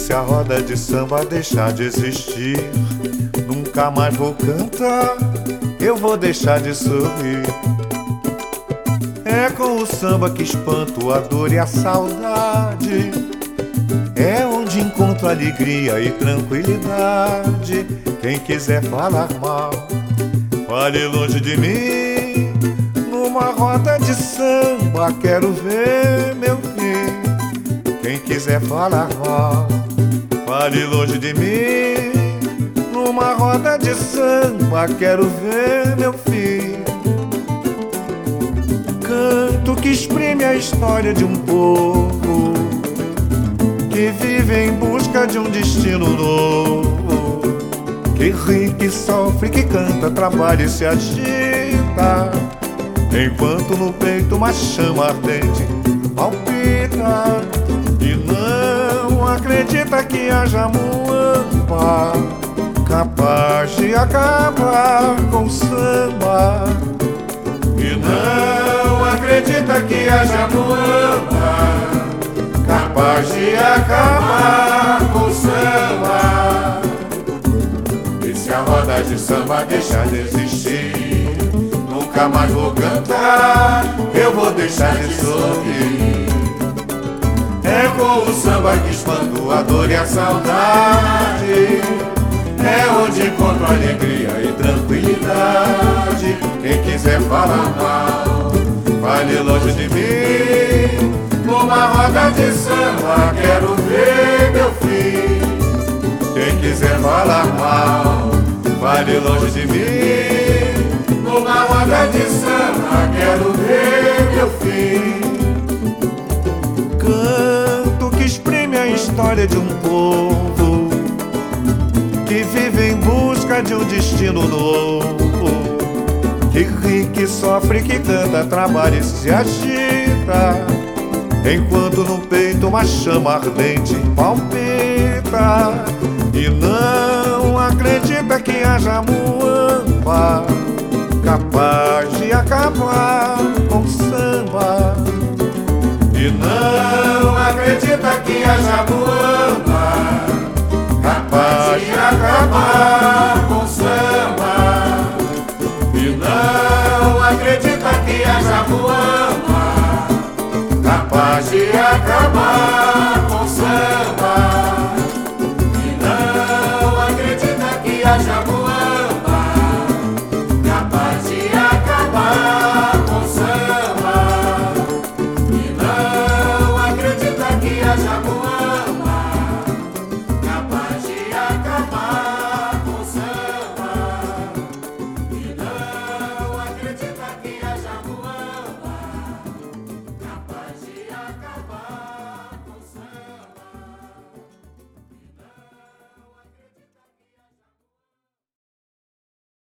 se a roda de samba deixar de existir, nunca mais vou cantar, eu vou deixar de sorrir. É com o samba que espanto a dor e a saudade, é onde encontro alegria e tranquilidade. Quem quiser falar mal, fale longe de mim. Numa roda de samba quero ver meu fim. Quem quiser falar mal, fale longe de mim. Numa roda de samba quero ver meu fim. Canto que exprime a história de um povo que vive em busca de um destino novo, que ri, que sofre, que canta, trabalha e se agita, enquanto no peito uma chama ardente palpita. E não acredita que haja muamba capaz de acabar com o samba. E não acredita que haja muamba capaz de acabar com o samba. E se a roda de samba deixar de existir, nunca mais vou cantar, eu vou deixar de sorrir. É com o samba que espanto a dor e a saudade, é onde encontro alegria e tranquilidade. Quem quiser falar mal, fale longe de mim. Numa roda de samba quero ver meu fim. Quem quiser falar mal, fale longe de mim. Numa roda de samba quero ver meu fim. Canto que exprime a história de um povo que vive em busca de um destino novo, que ri, que sofre, que canta, trabalha e se agita, enquanto no peito uma chama ardente palpita. E não acredita que haja muamba capaz de acabar com o samba. E não acredita que haja muamba capaz de acabar com o samba. E não acredita que haja muamba capaz de